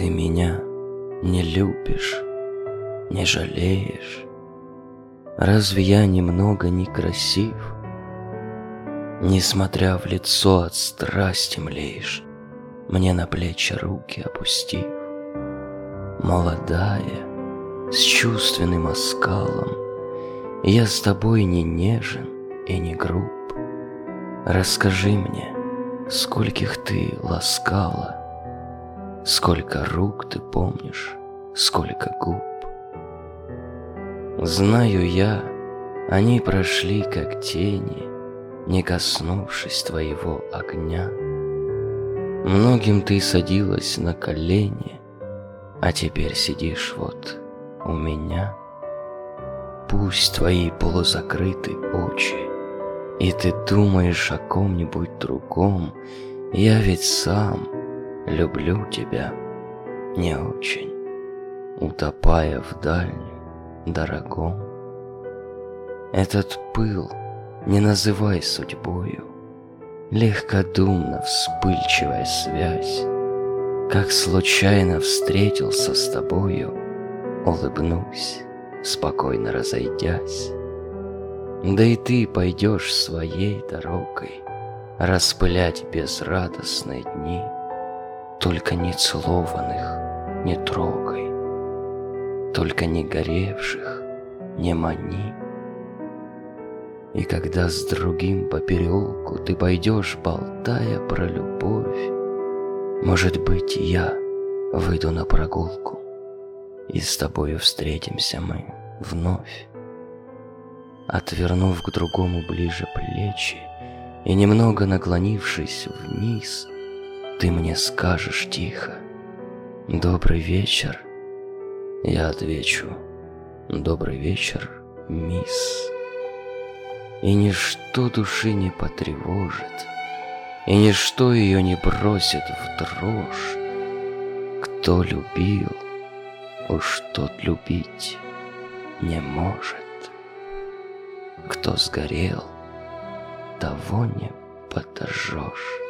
Ты меня не любишь, не жалеешь. Разве я немного некрасив? Несмотря в лицо от страсти млеешь, мне на плечи руки опустив. Молодая, с чувственным оскалом, я с тобой не нежен и не груб. Расскажи мне, скольких ты ласкала, сколько рук ты помнишь, сколько губ. Знаю я, они прошли как тени, не коснувшись твоего огня. Многим ты садилась на колени, а теперь сидишь вот у меня. Пусть твои полузакрыты очи, и ты думаешь о ком-нибудь другом, я ведь сам люблю тебя не очень, утопая в дальнем дорогом. Этот пыл не называй судьбою, легкодумно вспыльчивая связь. Как случайно встретился с тобою, улыбнусь, спокойно разойдясь. Да и ты пойдешь своей дорогой, распылять безрадостные дни. Только не целованных не трогай, только не горевших не мани. И когда с другим по переулку ты пойдешь, болтая про любовь, может быть, я выйду на прогулку, и с тобою встретимся мы вновь. Отвернув к другому ближе плечи и немного наклонившись вниз, ты мне скажешь тихо: «Добрый вечер». Я отвечу: «Добрый вечер, мисс». И ничто души не потревожит, и ничто ее не бросит в дрожь. Кто любил, уж тот любить не может. Кто сгорел, того не подожжешь.